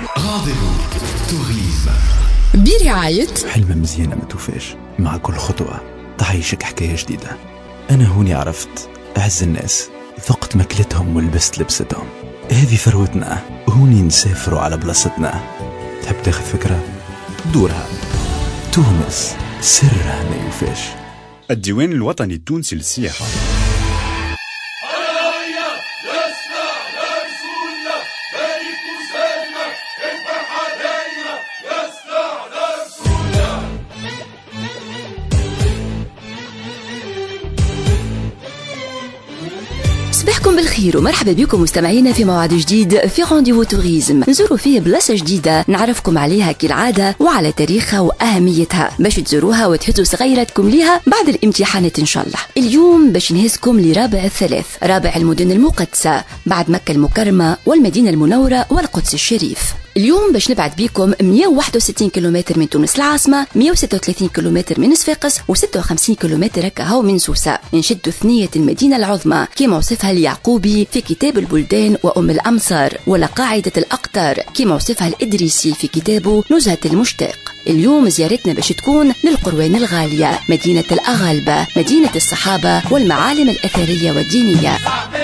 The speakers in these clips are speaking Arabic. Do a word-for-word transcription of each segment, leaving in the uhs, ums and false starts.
رانديفو توريزم برعاية حلمة مزيانة ما توفاش، مع كل خطوة تعيشك حكاية جديدة. أنا هوني عرفت أعز الناس، ذقت ماكلتهم ولبست لبستهم. هذه ثروتنا، هوني نسافروا على بلاصتنا. تحب تاخذ فكرة؟ دورها. تونس سرها ما يوفاش. الديوان الوطني التونسي للسياحة. صباحكم بالخير ومرحبا بكم مستمعينا في موعد جديد في رانديفو توريزم، نزوروا فيه بلاصة جديدة نعرفكم عليها كالعادة وعلى تاريخها وأهميتها باش تزوروها وتهزوا صغيرتكم ليها بعد الامتحانات إن شاء الله. اليوم باش نهزكم لرابع الثلاث، رابع المدن المقدسة بعد مكة المكرمة والمدينة المنورة والقدس الشريف. اليوم باش نبعد بيكم مئة وواحد وستين كيلومتر من تونس العاصمة، مئة وستة وثلاثين كيلومتر من صفاقس وستة وخمسين كيلومتر هكاهو من سوسة. نشد ثنية المدينة العظمى كما وصفها اليعقوبي في كتاب البلدان وأم الأمصار، ولا قاعدة الأقطار كما وصفها الإدريسي في كتابه نزهة المشتاق. اليوم زيارتنا باش تكون للقروان الغالية، مدينة الأغالبة، مدينة الصحابة والمعالم الأثرية والدينية.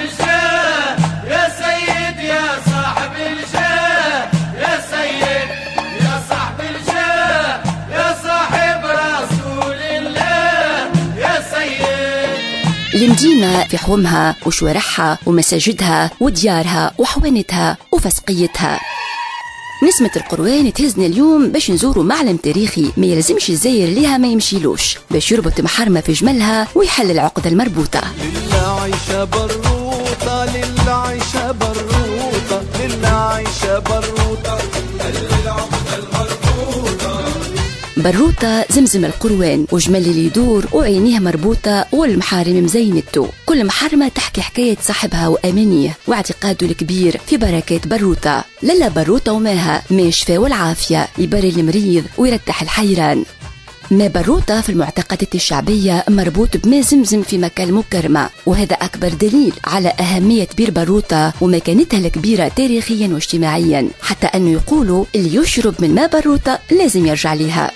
المدينة في حومها وشوارعها ومساجدها وديارها وحوانتها وفسقيتها. نسمة القروان تهزنا اليوم باش نزوروا معلم تاريخي ما يلزمش الزاير ليها ما يمشيلوش، باش يربط محرمة في جملها ويحل العقدة المربوطة. لله عيشة بروطة، لله عيشة بروطة، لله عيشة بروطة، العقدة المربوطة. بروطة زمزم القروان وجمل اللي يدور وعينيه مربوطة والمحارم مزينته. كل محرمة تحكي حكاية صاحبها وأمانيه واعتقاده الكبير في بركات بروطة. للا بروطة وماها ما شفاء والعافية، يبري المريض ويرتاح الحيران. ما بروطة في المعتقدات الشعبية مربوط بما زمزم في مكة المكرمة، وهذا أكبر دليل على أهمية بير بروطة ومكانتها الكبيرة تاريخيا واجتماعيا، حتى أنه يقولوا اللي يشرب من ما بروطة لازم يرجع لها.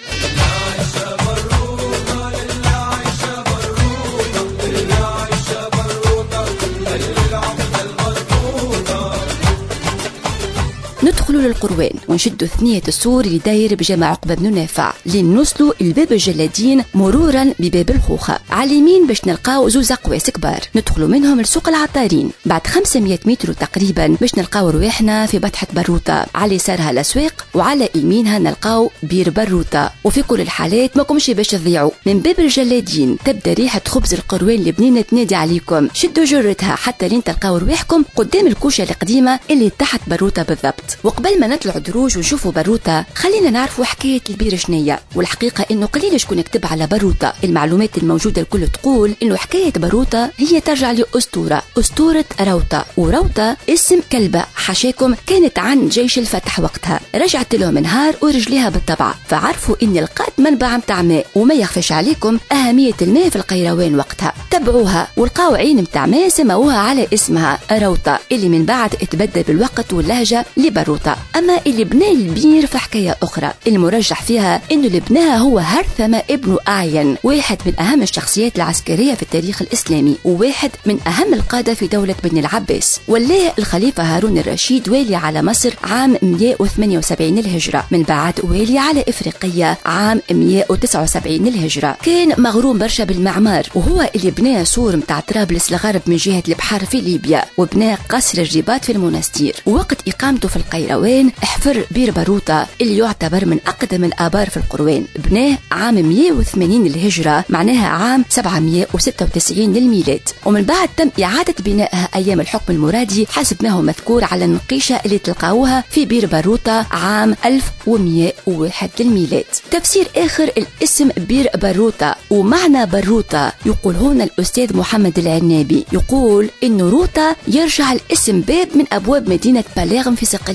ندخلوا للقروان ونشدوا ثنية السور اللي داير بجامع عقبة بن نافع لين نوصلوا الباب الجلادين مرورا بباب الخوخة. على اليمين باش نلقاو زوز أقواس كبار ندخلوا منهم لسوق العطارين. بعد خمسمائة متر تقريبا باش نلقاو رواحنا في بطحة بروطة، على يسارها الأسواق وعلى يمينها نلقاو بير بروطة. وفي كل الحالات ما كمش باش تضيعوا، من باب الجلادين تبدا ريحة خبز القروان البنينة تنادي عليكم. شدوا جرتها حتى لين تلقاو رواحكم قدام الكوشة القديمة اللي تحت بروطة بالضبط. وقبل ما نطلعوا دروج ونشوفوا بروطة خلينا نعرفوا حكاية البير شنية. والحقيقة انه قليل شكون يكتب على بروطة، المعلومات الموجودة الكل تقول انه حكاية بروطة هي ترجع لأسطورة، أسطورة روطة. وروطة اسم كلبة حشاكم كانت عن جيش الفتح وقتها، رجعت لهم نهار ورجليها بالطبع، فعرفوا ان لقات منبع متاع ماء. وما يخفش عليكم أهمية الماء في القيروان وقتها، تبعوها ولقاو عين متاع ماء سموها على اسمها روطة، اللي من بعد اتبدل بالوقت واللهجة لبروطة. أما اللي بنى البير في حكاية أخرى المرجح فيها إنه اللي بناها هو هرثمة ابن أعين، واحد من أهم الشخصيات العسكرية في التاريخ الإسلامي وواحد من أهم القادة في دولة بني العباس. ولاه الخليفة هارون الرشيد والي على مصر عام مئة وثمانية وسبعين الهجرة، من بعد والي على إفريقيا عام مئة وتسعة وسبعين الهجرة. كان مغروم برشا بالمعمار، وهو اللي بنى سور متاع طرابلس الغرب من جهة البحر في ليبيا، وبنى قصر الرباط في المنستير. ووقت إقامته في القيروان احفر بير بروطة اللي يعتبر من أقدم الآبار في القروان، بناه عام مئة وثمانين الهجرة، معناها عام سبعمئة وستة وتسعين للميلاد. ومن بعد تم إعادة بنائها أيام الحكم المرادي حسب ما هو مذكور على النقيشة اللي تلقاوها في بير بروطة عام ألف ومئة وواحد للميلاد. تفسير آخر الاسم بير بروطة ومعنى بروطة يقول هنا الأستاذ محمد العنابي، يقول إنه روطة يرجع الاسم باب من أبواب مدينة باليغم في صقلية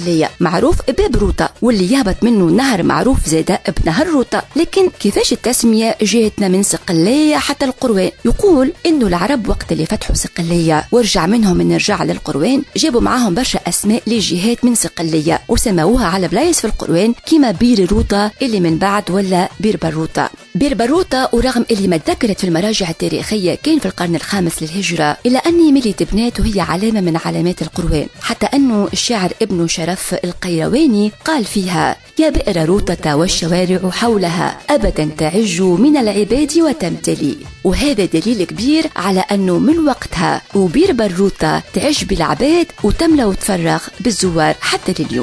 صقلية معروف باب روطة، واللي يهبط منه نهر معروف زادة بنهر روطة. لكن كيفاش التسمية جاتنا من صقلية حتى القروان؟ يقول إنه العرب وقت اللي فتحوا صقلية ورجع منهم من رجع للقروان جابوا معاهم برشا أسماء لجهات من صقلية وسموها على بلايص في القروان كيما بير روطة اللي من بعد ولا بير بروطة. بير بروطة ورغم اللي ما تذكرت في المراجع التاريخية كان في القرن الخامس للهجرة، إلا أني مليت بنات وهي علامة من علامات القروان، حتى أنه الشاعر ابن شرف القيرواني قال فيها: يا بئر روطة والشوارع حولها أبدا تعج من العباد وتمتلي. وهذا دليل كبير على أنه من وقتها وبير بروطة تعج بالعباد وتملى وتفرغ بالزوار حتى لليوم.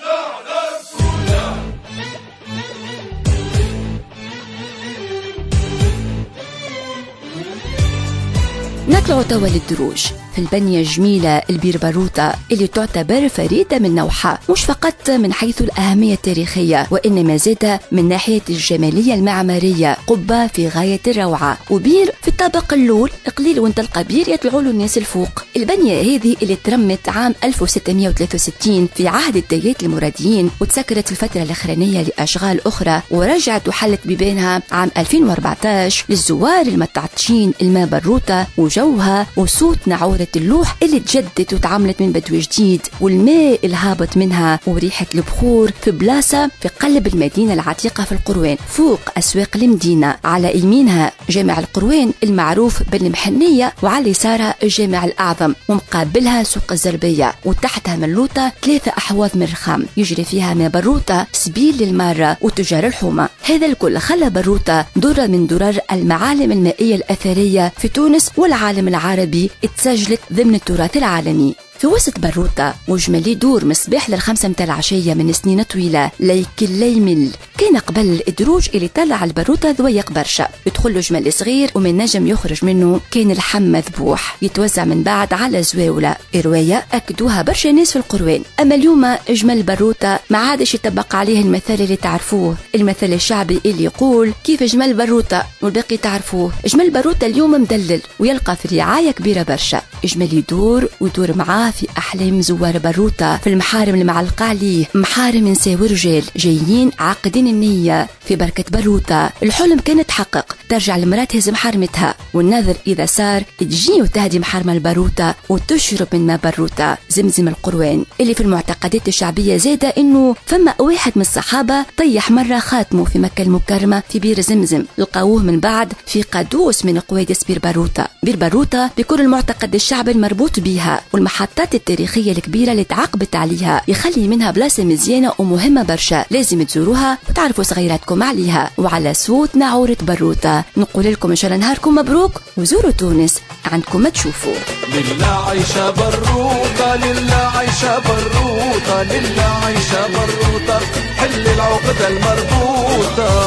نطلع توا للدروج في البنية الجميلة البير بروطة اللي تعتبر فريدة من نوعها، مش فقط من حيث الأهمية التاريخية وإنما زادة من ناحية الجمالية المعمارية. قبة في غاية الروعة وبير في الطابق اللول قليل وانت تلقى بير يطلعوا له الناس الفوق. البنية هذه اللي ترمت عام ألف وستمائة وثلاثة وستين في عهد الديات المراديين وتسكرت في الفترة الأخرانية لأشغال أخرى ورجعت وحلت ببينها عام ألفين وأربعة عشر للزوار المتعطشين الماء بروطة وجوها وصوت نعورة اللوح اللي تجدد وتعاملت من بدو جديد والماء الهابط منها وريحة البخور في بلاصة في قلب المدينة العتيقة في القروان فوق أسواق المدينة. على يمينها جامع القروان المعروف بالمحنية وعلى يسارها الجامع الأعظم ومقابلها سوق الزربية وتحتها ملوطة ثلاثة أحواض من الرخام يجري فيها ماء بروطة سبيل للمارة وتجار الحومة. هذا الكل خلى بروطة درة من درر المعالم المائية الأثرية في تونس والعالم العربي اتسجلت ضمن التراث العالمي. في وسط بروطة وجمل يدور مصباح للخمسة متاع العشية من سنين طويلة ليك اللي يمل. كان قبل الإدروج اللي طلع البروطة ذويق برشا يدخل له جمل صغير ومن نجم يخرج منه كان اللحم مذبوح يتوزع من بعد على زواولة. رواية أكدوها برشا ناس في القروان. أما اليوم جمل بروطة ما عادش يطبق عليه المثال اللي تعرفوه، المثل الشعبي اللي يقول كيف جمل بروطة والباقي تعرفوه. جمل بروطة اليوم مدلل ويلقى في رعاية كبيرة برشا. جمل يدور ويدور معاه في أحلام زوار بروطة في المحارم المعلقة عليه، محارم نساء ورجال جايين عاقدين النية في بركة بروطة. الحلم كان يتحقق، ترجع المرأة تهز محارمتها والنذر إذا صار تجي وتهدي محارمة البروطة وتشرب من ماء بروطة زمزم القروان اللي في المعتقدات الشعبية. زادة إنه فما واحد من الصحابة طيح مرة خاتمه في مكة المكرمة في بير زمزم، لقاوه من بعد في قادوس من قوادس بير بروطة. بير بروطة بكل المعتقد الشعبي المربوط بيها والمحطات التاريخية الكبيرة اللي تعقبت عليها يخلي منها بلاصة مزيانة ومهمة برشا لازم تزوروها وتعرفوا صغيراتكم عليها. وعلى صوت نعورة بروطة نقول لكم إن شاء الله نهاركم مبروك وزوروا تونس عندكم ما تشوفوا. لله عيشة بروطة لله عيشة بروطة لله عيشة بروطة حل العقدة المربوطة.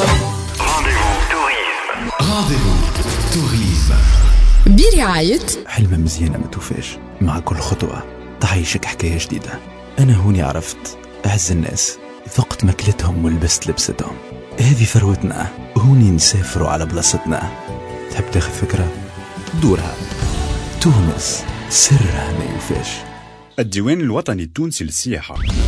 رانديفو توريزم برعاية حلمة مزيانة ما توفاش، مع كل خطوة تعيشك حكاية جديدة. أنا هوني عرفت أعز الناس، ذقت ماكلتهم ولبست لبستهم. هذه ثروتنا، هوني نسافروا على بلاصتنا. تحب تاخذ فكرة؟ دورها. تونس سرها ما ينفاش. الديوان الوطني التونسي للسياحة.